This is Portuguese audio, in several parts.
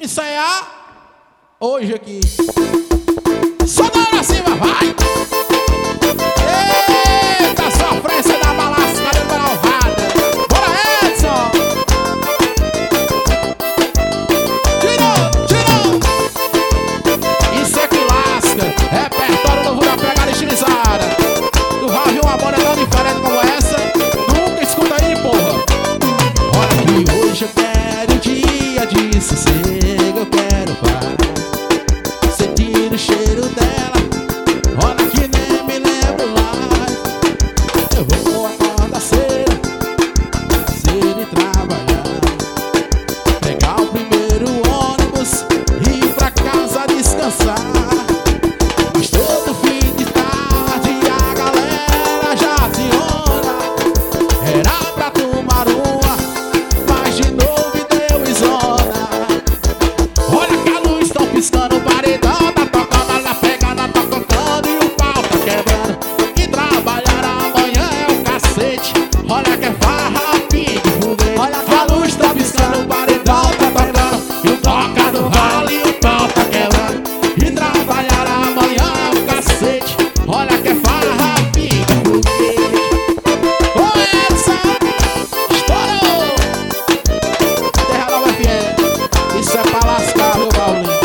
ensaiar hoje aqui. Só dá pra cima, vai! Eita, sofrência da balasca de malvada. Bora, Edson! Tirou! Isso é que lasca. Repertório novo da pegada estilizada. Tu vai ouvir uma banda tão diferente como essa? Nunca escuta aí, porra. Olha que hoje eu quero dia de sossego, eu quero paz. Sentir o cheiro dela, olha que nem me lembro mais. Eu vou acordar cedo e trabalhar, pegar o primeiro ônibus e ir pra casa descansar. Mas todo fim de tarde a galera já se ora. Era pra tomar uma, mas de novo deu zona. Olha que a luz tá piscando, o paredão tá tocando, na pegada tá tocando e o pau tá quebrando. E trabalhar amanhã é o cacete, olha que é farra, pique, foguete. Olha que a luz tá piscando, o paredão tá tocando e o toca do vale e o pau tá quebrando. E trabalhar amanhã é o cacete, olha que é farra, pique, foguete. Ô Edson, estourou! Terra Nova FM, isso é pra lascar, meu Paulinho.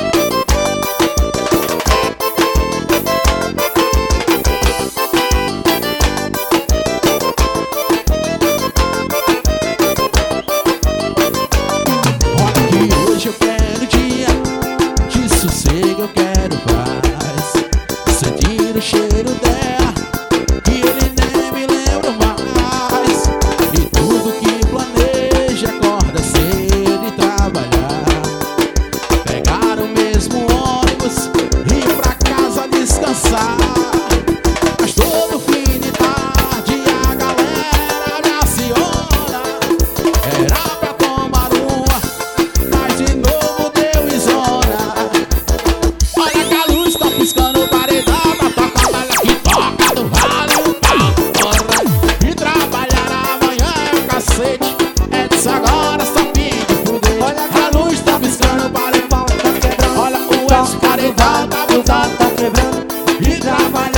Olha que hoje eu quero dia de sossego, eu quero paz. Sentir o cheiro dela, que ele nem me lembra mais. E tudo que planeja, acorda cedo e trabalhar, pegar o mesmo ônibus e ir pra casa descansar. Mas todo fim de tarde a galera já se ora. Era pra tomar uma, mas de novo deu zona. Olha que a luz tá piscando, o paredão tá tocando, olha que toca do vale o pau torra. E trabalhar amanhã é o cacete, é disso agora só pique foguete. Olha que a luz tá piscando, o paredão tá quebrando, olha o esse paredão tá botando, tá quebrando. E trabalhar